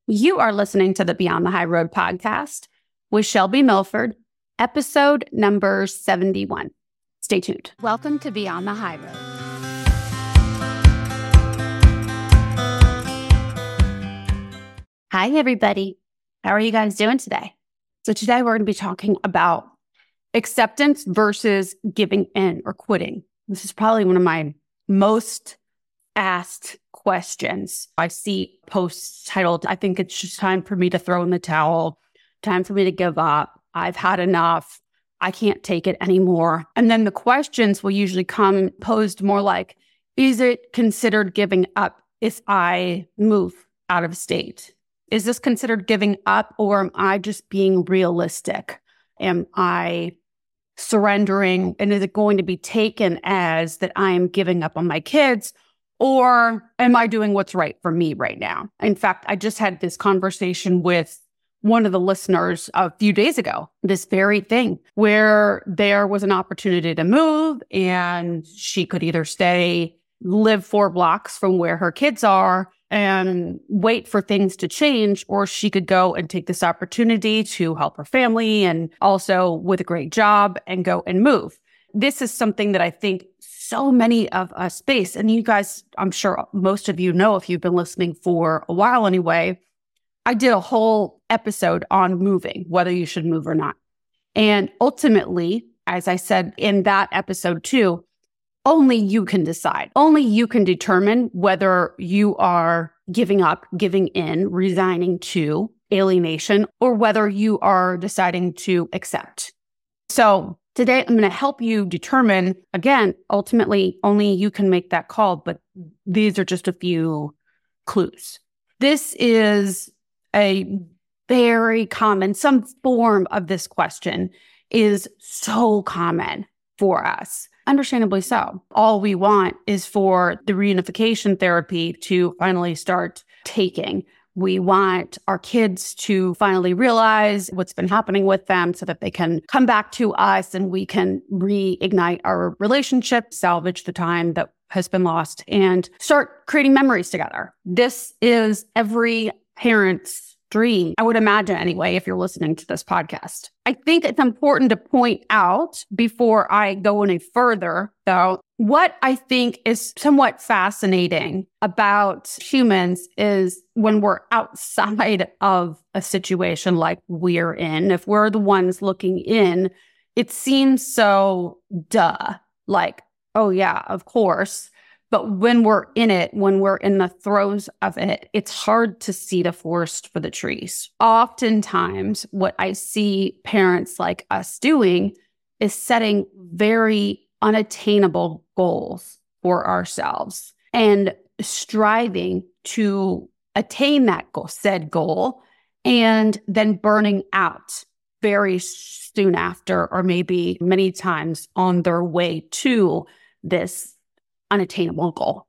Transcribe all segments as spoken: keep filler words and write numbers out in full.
You are listening to the Beyond the High Road podcast with Shelby Milford, episode number seventy-one. Stay tuned. Welcome to Beyond the High Road. Hi, everybody. How are you guys doing today? So today we're going to be talking about acceptance versus giving in or quitting. This is probably one of my most asked questions. I see posts titled, I think it's just time for me to throw in the towel, time for me to give up. I've had enough. I can't take it anymore. And then the questions will usually come posed more like, is it considered giving up if I move out of state? Is this considered giving up, or am I just being realistic? Am I surrendering? And is it going to be taken as that I am giving up on my kids? Or am I doing what's right for me right now? In fact, I just had this conversation with one of the listeners a few days ago, this very thing, where there was an opportunity to move and she could either stay, live four blocks from where her kids are and wait for things to change, or she could go and take this opportunity to help her family and also with a great job and go and move. This is something that I think so many of us face. And you guys, I'm sure most of you know, if you've been listening for a while anyway, I did a whole episode on moving, whether you should move or not. And ultimately, as I said in that episode too, only you can decide. Only you can determine whether you are giving up, giving in, resigning to alienation, or whether you are deciding to accept. So today, I'm going to help you determine, again, ultimately, only you can make that call, but these are just a few clues. This is a very common, some form of this question is so common for us, understandably so. All we want is for the reunification therapy to finally start taking. We want our kids to finally realize what's been happening with them so that they can come back to us and we can reignite our relationship, salvage the time that has been lost, and start creating memories together. This is every parent's dream, I would imagine anyway, if you're listening to this podcast. I think it's important to point out before I go any further, though, what I think is somewhat fascinating about humans is when we're outside of a situation like we're in, if we're the ones looking in, it seems so duh, like, oh yeah, of course. But when we're in it, when we're in the throes of it, it's hard to see the forest for the trees. Oftentimes, what I see parents like us doing is setting very unattainable goals for ourselves and striving to attain that goal, said goal, and then burning out very soon after, or maybe many times on their way to this unattainable goal.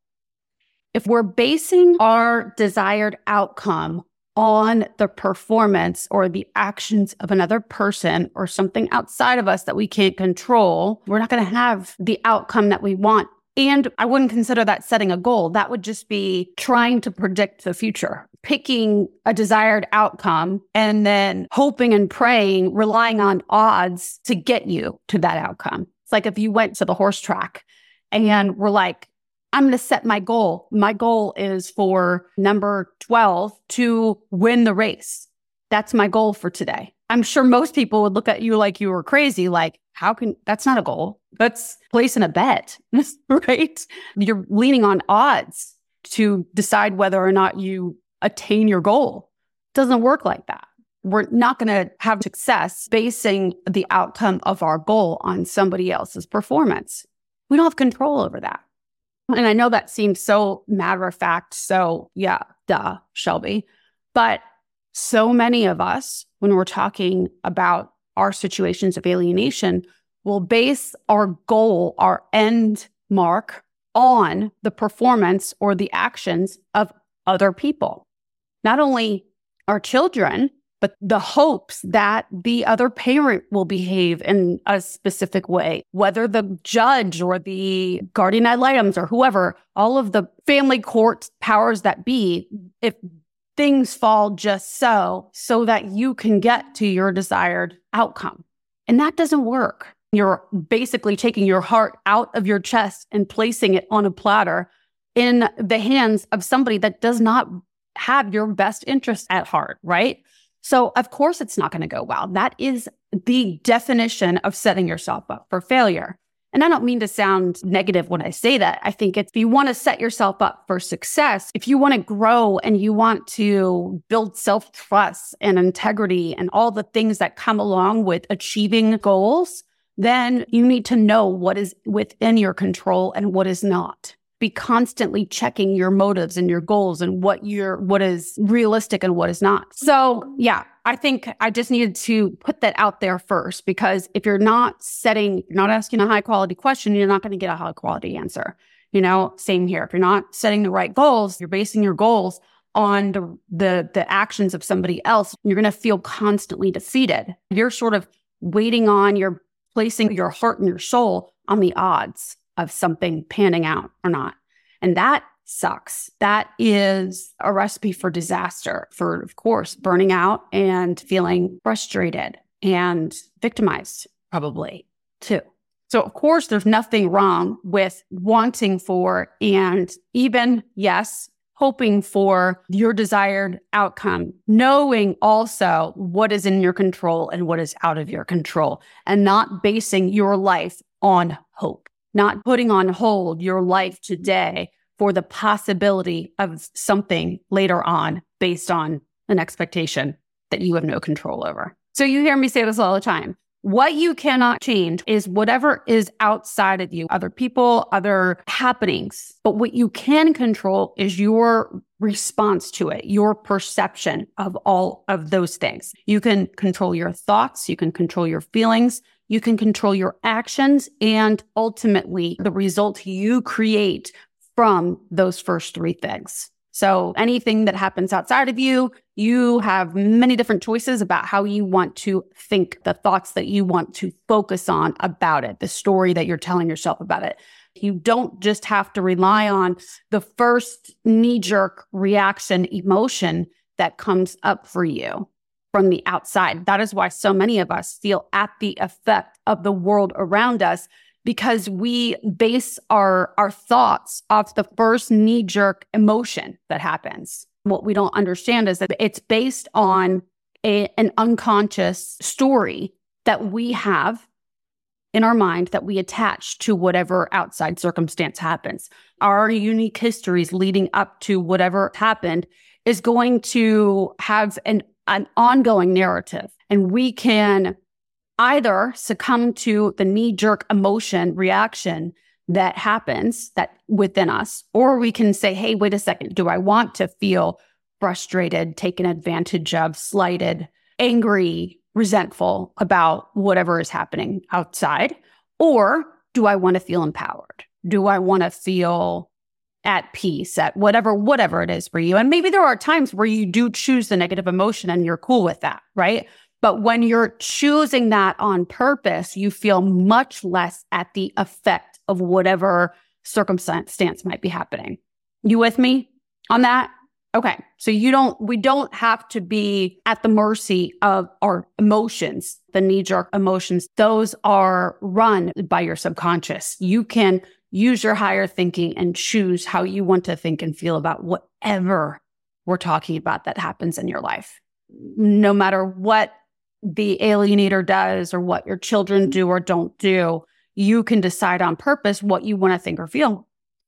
If we're basing our desired outcome on the performance or the actions of another person or something outside of us that we can't control, we're not going to have the outcome that we want. And I wouldn't consider that setting a goal. That would just be trying to predict the future, picking a desired outcome and then hoping and praying, relying on odds to get you to that outcome. It's like if you went to the horse track and we're like, I'm going to set my goal. My goal is for number twelve to win the race. That's my goal for today. I'm sure most people would look at you like you were crazy. Like, how can, that's not a goal. That's placing a bet, right? You're leaning on odds to decide whether or not you attain your goal. It doesn't work like that. We're not going to have success basing the outcome of our goal on somebody else's performance. We don't have control over that. And I know that seems so matter of fact. So yeah, duh, Shelby. But so many of us, when we're talking about our situations of alienation, will base our goal, our end mark, on the performance or the actions of other people. Not only our children, but the hopes that the other parent will behave in a specific way, whether the judge or the guardian ad litem or whoever, all of the family court powers that be, if things fall just so, so that you can get to your desired outcome. And that doesn't work. You're basically taking your heart out of your chest and placing it on a platter in the hands of somebody that does not have your best interest at heart, right? So of course it's not going to go well. That is the definition of setting yourself up for failure. And I don't mean to sound negative when I say that. I think if you want to set yourself up for success, if you want to grow and you want to build self-trust and integrity and all the things that come along with achieving goals, then you need to know what is within your control and what is not. Be constantly checking your motives and your goals and what you're, what is realistic and what is not. So yeah, I think I just needed to put that out there first, because if you're not setting, you're not asking a high quality question, you're not going to get a high quality answer. You know, same here. If you're not setting the right goals, you're basing your goals on the, the, the actions of somebody else, you're going to feel constantly defeated. You're sort of waiting on, you're placing your heart and your soul on the odds of something panning out or not. And that sucks. That is a recipe for disaster, for, of course, burning out and feeling frustrated and victimized, probably, too. So, of course, there's nothing wrong with wanting for and even, yes, hoping for your desired outcome, knowing also what is in your control and what is out of your control, and not basing your life on hope. Not putting on hold your life today for the possibility of something later on based on an expectation that you have no control over. So you hear me say this all the time. What you cannot change is whatever is outside of you, other people, other happenings. But what you can control is your response to it, your perception of all of those things. You can control your thoughts, you can control your feelings, you can control your actions, and ultimately the result you create from those first three things. So anything that happens outside of you, you have many different choices about how you want to think, the thoughts that you want to focus on about it, the story that you're telling yourself about it. You don't just have to rely on the first knee-jerk reaction emotion that comes up for you from the outside. That is why so many of us feel at the effect of the world around us, because we base our, our thoughts off the first knee-jerk emotion that happens. What we don't understand is that it's based on a, an unconscious story that we have in our mind that we attach to whatever outside circumstance happens. Our unique histories leading up to whatever happened is going to have an, an ongoing narrative. And we can either succumb to the knee-jerk emotion reaction that happens that within us, or we can say, hey, wait a second, do I want to feel frustrated, taken advantage of, slighted, angry, resentful about whatever is happening outside? Or do I want to feel empowered? Do I want to feel at peace, at whatever, whatever it is for you? And maybe there are times where you do choose the negative emotion and you're cool with that, right? But when you're choosing that on purpose, you feel much less at the effect of whatever circumstance might be happening. You with me on that? Okay. So you don't, we don't have to be at the mercy of our emotions, the knee-jerk emotions. Those are run by your subconscious. You can use your higher thinking and choose how you want to think and feel about whatever we're talking about that happens in your life. No matter what the alienator does or what your children do or don't do, you can decide on purpose what you want to think or feel.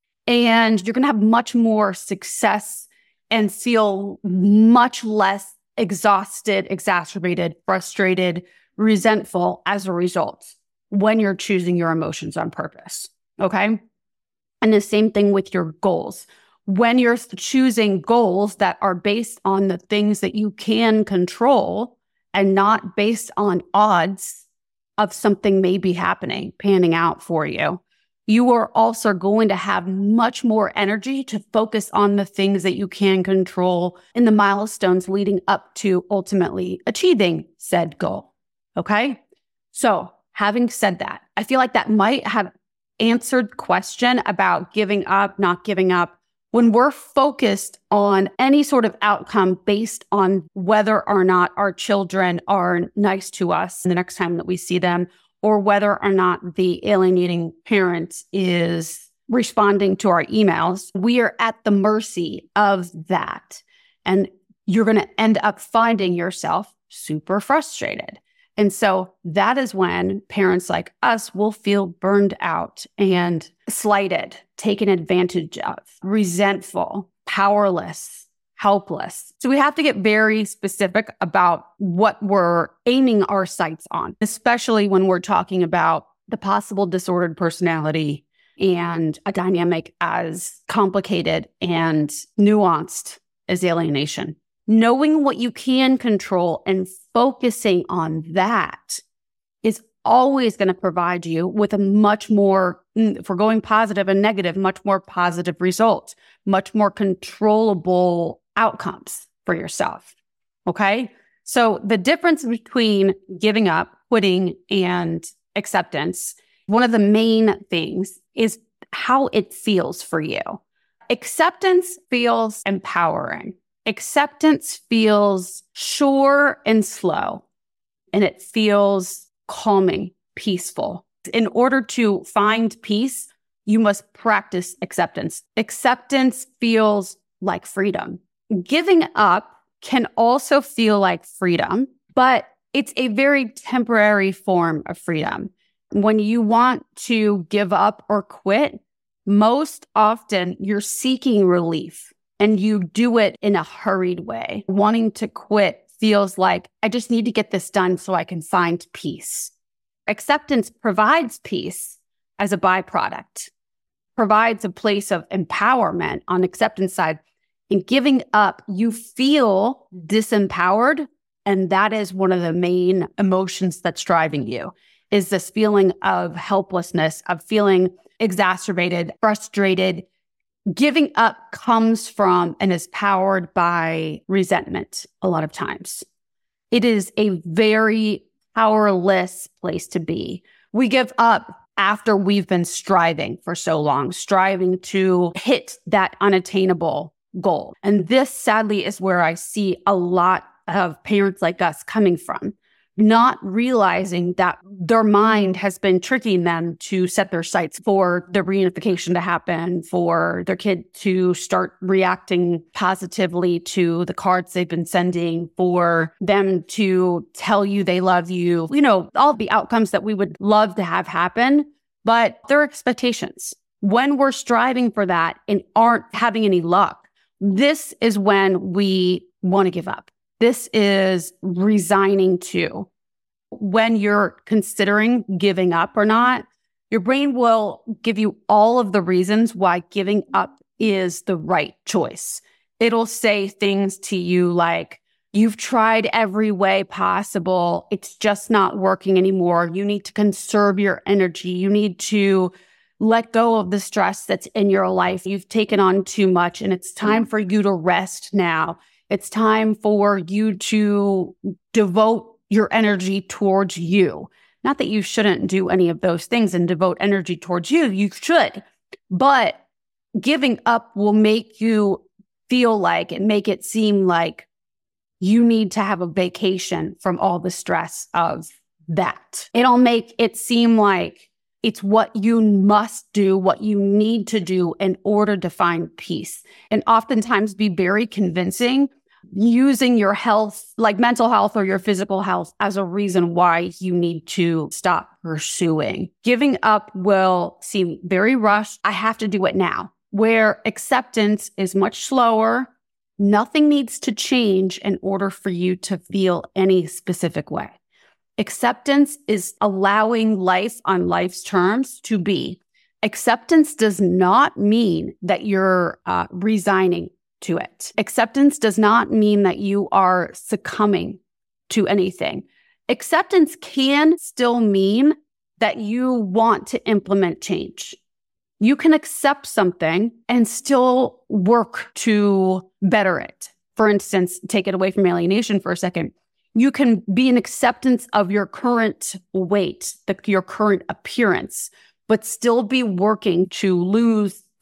And you're going to have much more success and feel much less exhausted, exacerbated, frustrated, resentful as a result when you're choosing your emotions on purpose. Okay? And the same thing with your goals. When you're choosing goals that are based on the things that you can control and not based on odds of something maybe happening, panning out for you, you are also going to have much more energy to focus on the things that you can control in the milestones leading up to ultimately achieving said goal. Okay? So having said that, I feel like that might have answered the question about giving up, not giving up, When we're focused on any sort of outcome based on whether or not our children are nice to us the next time that we see them, or whether or not the alienating parent is responding to our emails, we are at the mercy of that. And you're going to end up finding yourself super frustrated. And so that is when parents like us will feel burned out and slighted, taken advantage of, resentful, powerless, helpless. So we have to get very specific about what we're aiming our sights on, especially when we're talking about the possible disordered personality and a dynamic as complicated and nuanced as alienation. Knowing what you can control and focusing on that is always going to provide you with a much more, if we're going positive and negative, much more positive results, much more controllable outcomes for yourself. Okay? So the difference between giving up, quitting, and acceptance, one of the main things is how it feels for you. Acceptance feels empowering. Acceptance feels sure and slow, and it feels calming, peaceful. In order to find peace, you must practice acceptance. Acceptance feels like freedom. Giving up can also feel like freedom, but it's a very temporary form of freedom. When you want to give up or quit, most often you're seeking relief. And you do it in a hurried way. Wanting to quit feels like, I just need to get this done so I can find peace. Acceptance provides peace as a byproduct, provides a place of empowerment on acceptance side. In giving up, you feel disempowered. And that is one of the main emotions that's driving you, is this feeling of helplessness, of feeling exacerbated, frustrated. Giving up comes from and is powered by resentment a lot of times. It is a very powerless place to be. We give up after we've been striving for so long, striving to hit that unattainable goal. And this, sadly, is where I see a lot of parents like us coming from, not realizing that their mind has been tricking them to set their sights for the reunification to happen, for their kid to start reacting positively to the cards they've been sending, for them to tell you they love you, you know, all the outcomes that we would love to have happen, but they're expectations. When we're striving for that and aren't having any luck, this is when we want to give up. This is resigning to. When you're considering giving up or not, your brain will give you all of the reasons why giving up is the right choice. It'll say things to you like, you've tried every way possible. It's just not working anymore. You need to conserve your energy. You need to let go of the stress that's in your life. You've taken on too much and it's time for you to rest now. It's time for you to devote your energy towards you. Not that you shouldn't do any of those things and devote energy towards you. You should. But giving up will make you feel like and make it seem like you need to have a vacation from all the stress of that. It'll make it seem like it's what you must do, what you need to do in order to find peace. And oftentimes be very convincing, using your health, like mental health or your physical health, as a reason why you need to stop pursuing. Giving up will seem very rushed. I have to do it now. Where acceptance is much slower. Nothing needs to change in order for you to feel any specific way. Acceptance is allowing life on life's terms to be. Acceptance does not mean that you're uh, resigning to it. Acceptance does not mean that you are succumbing to anything. Acceptance can still mean that you want to implement change. You can accept something and still work to better it. For instance, take it away from alienation for a second. You can be in acceptance of your current weight, the, your current appearance, but still be working to lose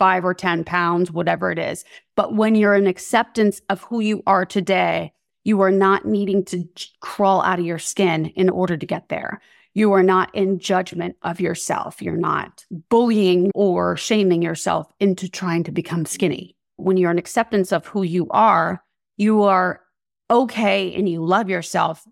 five or ten pounds, whatever it is. But when you're in acceptance of who you are today, you are not needing to j- crawl out of your skin in order to get there. You are not in judgment of yourself. You're not bullying or shaming yourself into trying to become skinny. When you're in acceptance of who you are, you are okay and you love yourself,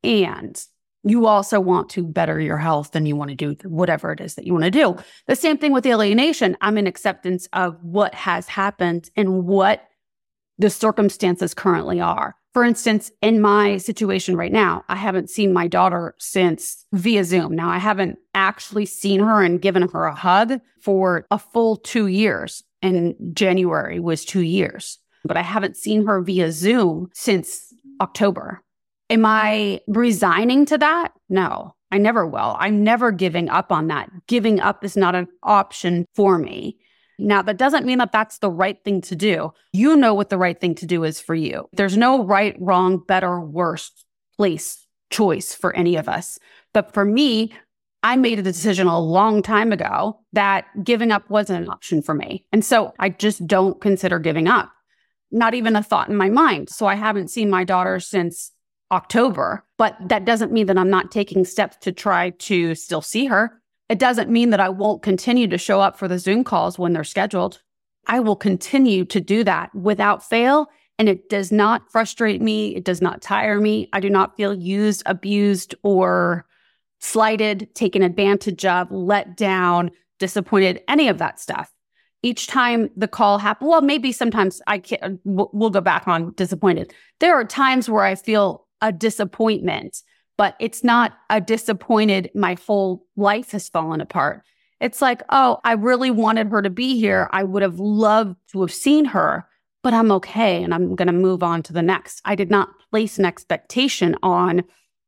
and you also want to better your health and you want to do whatever it is that you want to do. The same thing with alienation. I'm in acceptance of what has happened and what the circumstances currently are. For instance, in my situation right now, I haven't seen my daughter since via Zoom. Now, I haven't actually seen her and given her a hug for a full two years. And January was two years. But I haven't seen her via Zoom since October. Am I resigning to that? No, I never will. I'm never giving up on that. Giving up is not an option for me. Now, that doesn't mean that that's the right thing to do. You know what the right thing to do is for you. There's no right, wrong, better, worse place choice for any of us. But for me, I made a decision a long time ago that giving up wasn't an option for me. And so I just don't consider giving up. Not even a thought in my mind. So I haven't seen my daughter since October, but that doesn't mean that I'm not taking steps to try to still see her. It doesn't mean that I won't continue to show up for the Zoom calls when they're scheduled. I will continue to do that without fail, and it does not frustrate me. It does not tire me. I do not feel used, abused, or slighted, taken advantage of, let down, disappointed, any of that stuff. Each time the call happens, well, maybe sometimes I can't, we'll go back on disappointed. There are times where I feel a disappointment, but it's not a disappointed, my whole life has fallen apart. It's like, oh, I really wanted her to be here. I would have loved to have seen her, but I'm okay. And I'm going to move on to the next. I did not place an expectation on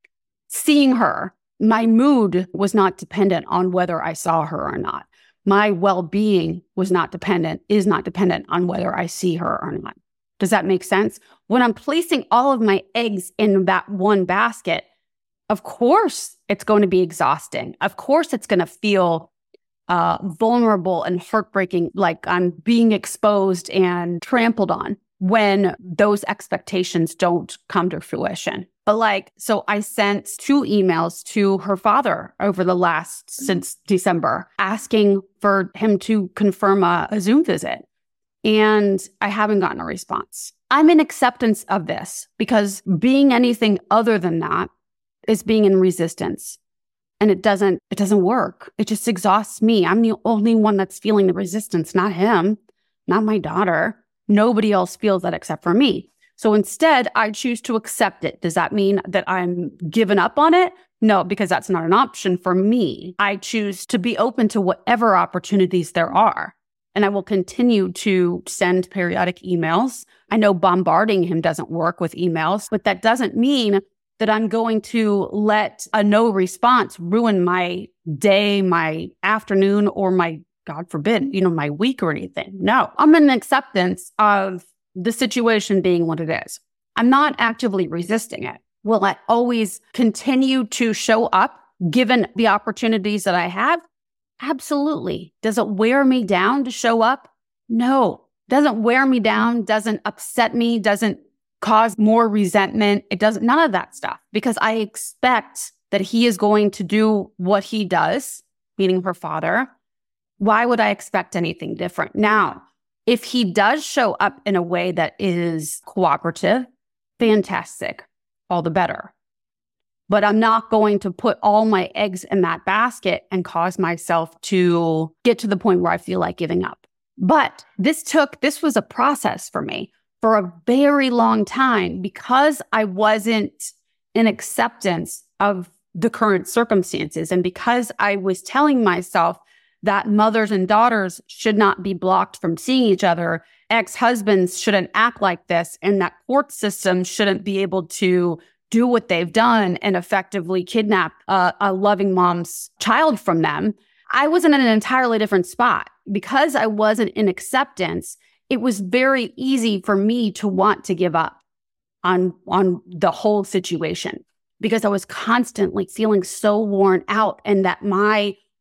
seeing her. My mood was not dependent on whether I saw her or not. My well-being was not dependent, is not dependent on whether I see her or not. Does that make sense? When I'm placing all of my eggs in that one basket, of course it's going to be exhausting. Of course it's going to feel uh, vulnerable and heartbreaking, like I'm being exposed and trampled on when those expectations don't come to fruition. But like, so I sent two emails to her father over the last, since December, asking for him to confirm a, a Zoom visit. And I haven't gotten a response. I'm in acceptance of this because being anything other than that is being in resistance. And it doesn't, it doesn't work. It just exhausts me. I'm the only one that's feeling the resistance, not him, not my daughter. Nobody else feels that except for me. So instead, I choose to accept it. Does that mean that I'm giving up on it? No, because that's not an option for me. I choose to be open to whatever opportunities there are. And I will continue to send periodic emails. I know bombarding him doesn't work with emails, but that doesn't mean that I'm going to let a no response ruin my day, my afternoon, or my, God forbid, you know, my week or anything. No, I'm in acceptance of the situation being what it is. I'm not actively resisting it. Will I always continue to show up given the opportunities that I have? Absolutely. Does it wear me down to show up? No. Doesn't wear me down, doesn't upset me, doesn't cause more resentment. It doesn't, none of that stuff, because I expect that he is going to do what he does, meaning her father. Why would I expect anything different? Now, if he does show up in a way that is cooperative, fantastic, all the better. But I'm not going to put all my eggs in that basket and cause myself to get to the point where I feel like giving up. But this took, this was a process for me for a very long time because I wasn't in acceptance of the current circumstances. And because I was telling myself that mothers and daughters should not be blocked from seeing each other, ex-husbands shouldn't act like this, and that court system shouldn't be able to do what they've done and effectively kidnap uh, a loving mom's child from them. I was in an entirely different spot. Because I wasn't in acceptance, it was very easy for me to want to give up on, on the whole situation because I was constantly feeling so worn out and that my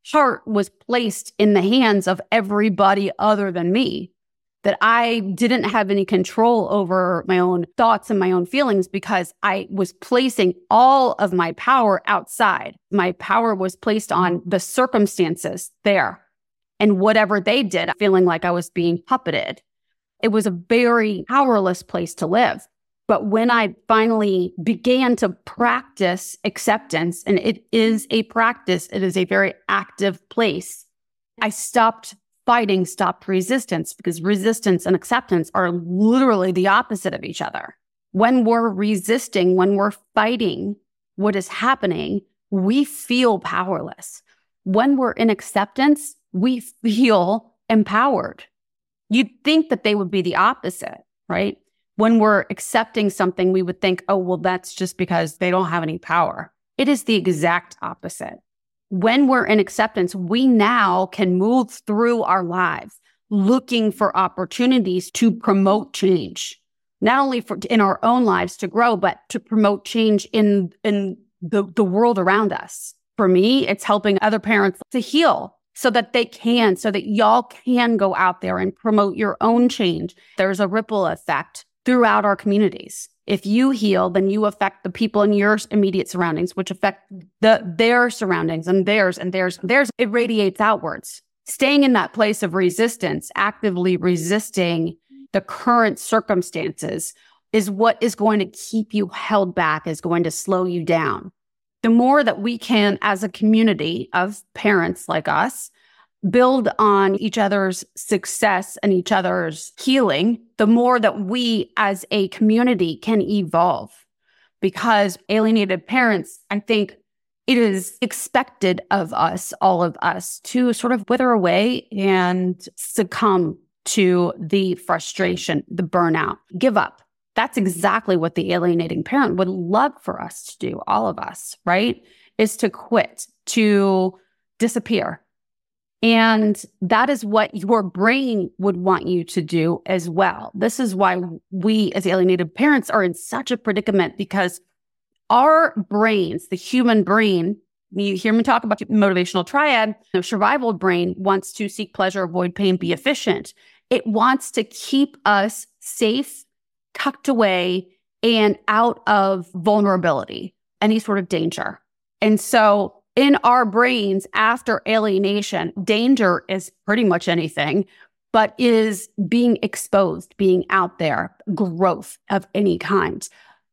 heart was placed in the hands of everybody other than me, that I didn't have any control over my own thoughts and my own feelings because I was placing all of my power outside. My power was placed on the circumstances there and whatever they did, feeling like I was being puppeted. It was a very powerless place to live. But when I finally began to practice acceptance, and it is a practice, it is a very active place, I stopped fighting, stopped resistance, because resistance and acceptance are literally the opposite of each other. When we're resisting, when we're fighting what is happening, we feel powerless. When we're in acceptance, we feel empowered. You'd think that they would be the opposite, right? When we're accepting something, we would think, oh, well, that's just because they don't have any power. It is the exact opposite. When we're in acceptance, we now can move through our lives looking for opportunities to promote change, not only for in our own lives to grow, but to promote change in, in the, the world around us. For me, it's helping other parents to heal so that they can, so that y'all can go out there and promote your own change. There's a ripple effect throughout our communities. If you heal, then you affect the people in your immediate surroundings, which affect the their surroundings and theirs and theirs. Theirs, it radiates outwards. Staying in that place of resistance, actively resisting the current circumstances, is what is going to keep you held back, is going to slow you down. The more that we can, as a community of parents like us, build on each other's success and each other's healing, the more that we as a community can evolve. Because alienated parents, I think it is expected of us, all of us, to sort of wither away and succumb to the frustration, the burnout, give up. That's exactly what the alienating parent would love for us to do, all of us, right? Is to quit, to disappear. And that is what your brain would want you to do as well. This is why we as alienated parents are in such a predicament, because our brains, the human brain, you hear me talk about motivational triad, the survival brain wants to seek pleasure, avoid pain, be efficient. It wants to keep us safe, tucked away, and out of vulnerability, any sort of danger. And so in our brains, after alienation, danger is pretty much anything, but is being exposed, being out there, growth of any kind.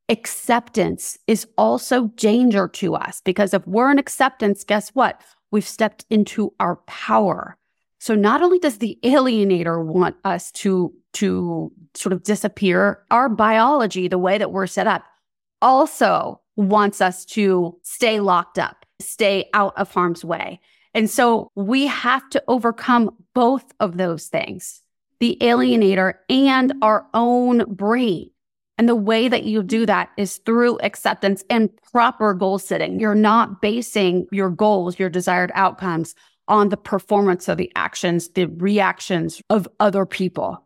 Acceptance is also danger to us, because if we're in acceptance, guess what? We've stepped into our power. So not only does the alienator want us to, to sort of disappear, our biology, the way that we're set up, also wants us to stay locked up, stay out of harm's way. And so we have to overcome both of those things, the alienator and our own brain. And the way that you do that is through acceptance and proper goal setting. You're not basing your goals, your desired outcomes, on the performance of the actions, the reactions of other people.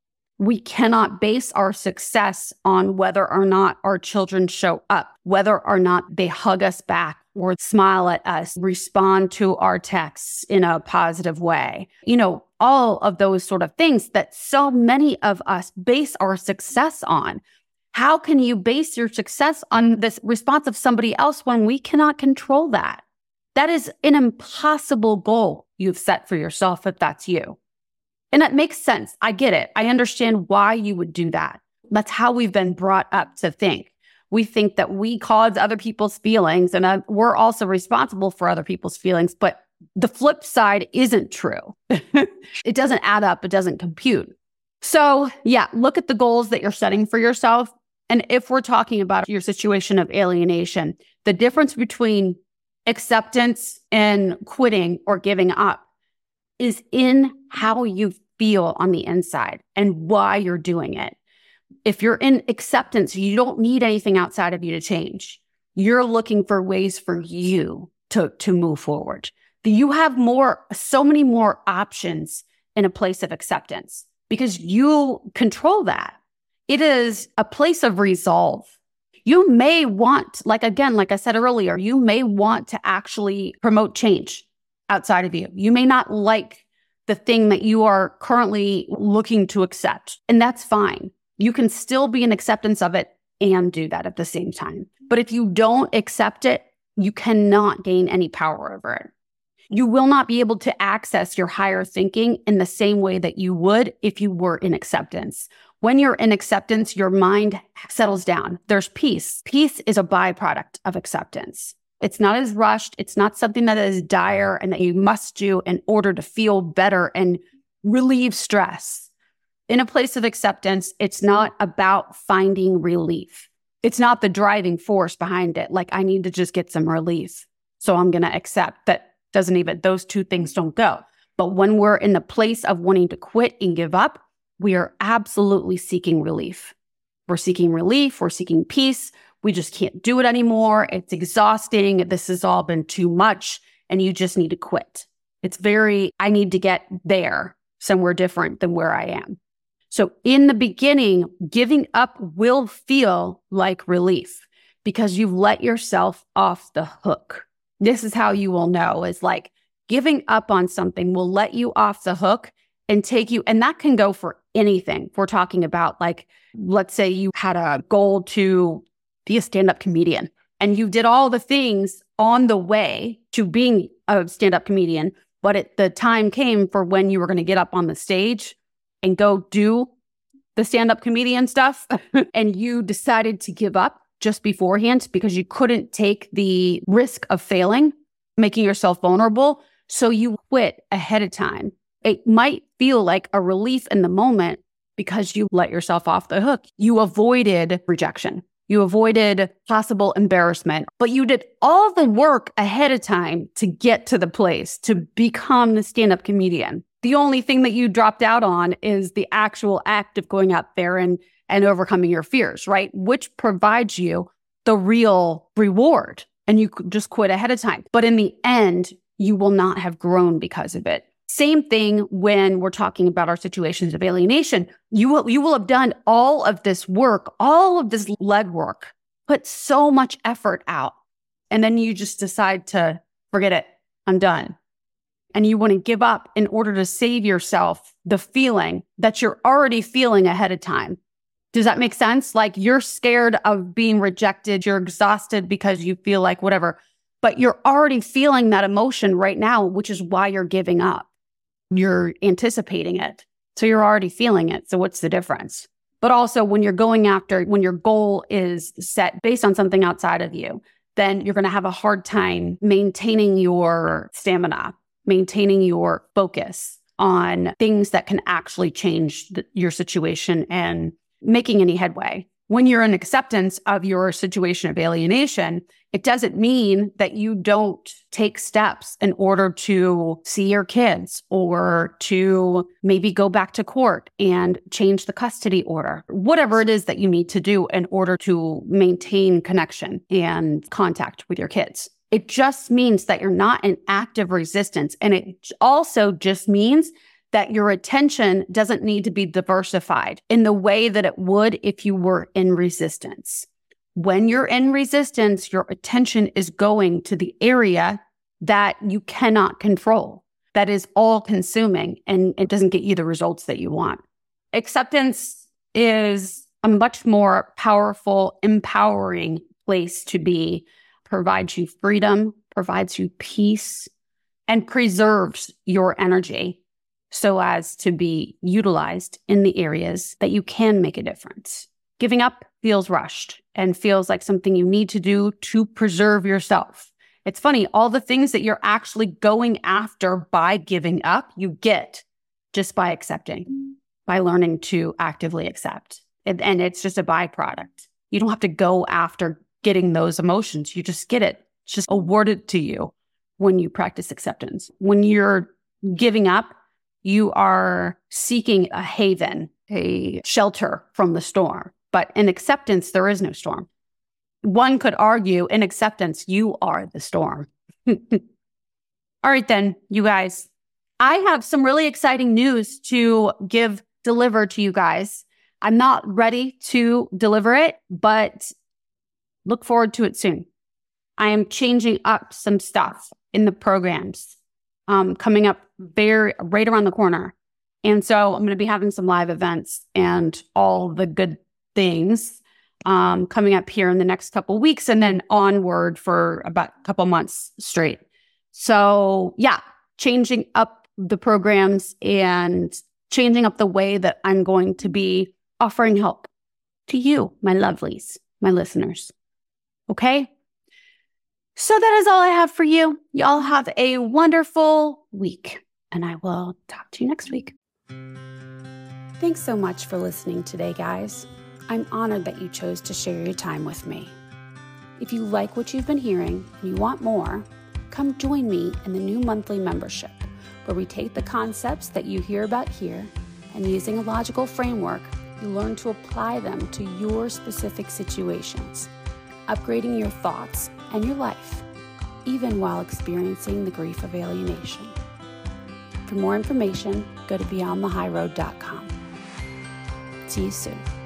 We cannot base our success on whether or not our children show up, whether or not they hug us back or smile at us, respond to our texts in a positive way. You know, all of those sort of things that so many of us base our success on. How can you base your success on this response of somebody else when we cannot control that? That is an impossible goal you've set for yourself if that's you. And that makes sense. I get it. I understand why you would do that. That's how we've been brought up to think. We think that we cause other people's feelings, and uh, we're also responsible for other people's feelings. But the flip side isn't true. It doesn't add up. It doesn't compute. So yeah, look at the goals that you're setting for yourself. And if we're talking about your situation of alienation, the difference between acceptance and quitting or giving up is in how you feel on the inside and why you're doing it. If you're in acceptance, you don't need anything outside of you to change. You're looking for ways for you to, to move forward. You have more, so many more options in a place of acceptance because you control that. It is a place of resolve. You may want, like, again, like I said earlier, you may want to actually promote change. outside of you. You may not like the thing that you are currently looking to accept, and that's fine. You can still be in acceptance of it and do that at the same time. But if you don't accept it, you cannot gain any power over it. You will not be able to access your higher thinking in the same way that you would if you were in acceptance. When you're in acceptance, your mind settles down. There's peace. Peace is a byproduct of acceptance. It's not as rushed. It's not something that is dire and that you must do in order to feel better and relieve stress. In a place of acceptance, it's not about finding relief. It's not the driving force behind it. Like, I need to just get some relief, so I'm going to accept that. Doesn't even, those two things don't go. But when we're in the place of wanting to quit and give up, we are absolutely seeking relief. We're seeking relief. We're seeking peace. We just can't do it anymore. It's exhausting. This has all been too much. And you just need to quit. It's very, I need to get there somewhere different than where I am. So in the beginning, giving up will feel like relief because you've let yourself off the hook. This is how you will know, is like giving up on something will let you off the hook and take you. And that can go for anything. If we're talking about, like, let's say you had a goal to be a stand-up comedian and you did all the things on the way to being a stand-up comedian, but it, the time came for when you were going to get up on the stage and go do the stand-up comedian stuff and you decided to give up just beforehand because you couldn't take the risk of failing, making yourself vulnerable. So you quit ahead of time. It might feel like a relief in the moment because you let yourself off the hook. You avoided rejection. You avoided possible embarrassment, but you did all the work ahead of time to get to the place, to become the stand-up comedian. The only thing that you dropped out on is the actual act of going out there and and overcoming your fears, right? Which provides you the real reward. And you just quit ahead of time. But in the end, you will not have grown because of it. Same thing when we're talking about our situations of alienation. You will, you will have done all of this work, all of this legwork, put so much effort out. And then you just decide to forget it. I'm done. And you want to give up in order to save yourself the feeling that you're already feeling ahead of time. Does that make sense? Like, you're scared of being rejected. You're exhausted because you feel like whatever, but you're already feeling that emotion right now, which is why you're giving up. You're anticipating it. So you're already feeling it. So what's the difference? But also when you're going after, when your goal is set based on something outside of you, then you're going to have a hard time maintaining your stamina, maintaining your focus on things that can actually change the, your situation and making any headway. When you're in acceptance of your situation of alienation, it doesn't mean that you don't take steps in order to see your kids or to maybe go back to court and change the custody order, whatever it is that you need to do in order to maintain connection and contact with your kids. It just means that you're not in active resistance. And it also just means that your attention doesn't need to be diversified in the way that it would if you were in resistance. When you're in resistance, your attention is going to the area that you cannot control, that is all-consuming, and it doesn't get you the results that you want. Acceptance is a much more powerful, empowering place to be, provides you freedom, provides you peace, and preserves your energy so as to be utilized in the areas that you can make a difference. Giving up feels rushed and feels like something you need to do to preserve yourself. It's funny, all the things that you're actually going after by giving up, you get just by accepting, by learning to actively accept. And, and it's just a byproduct. You don't have to go after getting those emotions. You just get it. It's just awarded to you when you practice acceptance. When you're giving up, you are seeking a haven, a shelter from the storm. But in acceptance, there is no storm. One could argue in acceptance, you are the storm. All right, then, you guys, I have some really exciting news to give, deliver to you guys. I'm not ready to deliver it, but look forward to it soon. I am changing up some stuff in the programs. um, coming up very right around the corner. And so I'm going to be having some live events and all the good things um, coming up here in the next couple of weeks and then onward for about a couple months straight. So yeah, changing up the programs and changing up the way that I'm going to be offering help to you, my lovelies, my listeners. Okay? So that is all I have for you. Y'all have a wonderful week, and I will talk to you next week. Thanks so much for listening today, guys. I'm honored that you chose to share your time with me. If you like what you've been hearing and you want more, come join me in the new monthly membership, where we take the concepts that you hear about here and using a logical framework, you learn to apply them to your specific situations, upgrading your thoughts and your life, even while experiencing the grief of alienation. For more information, go to beyond the high road dot com. See you soon.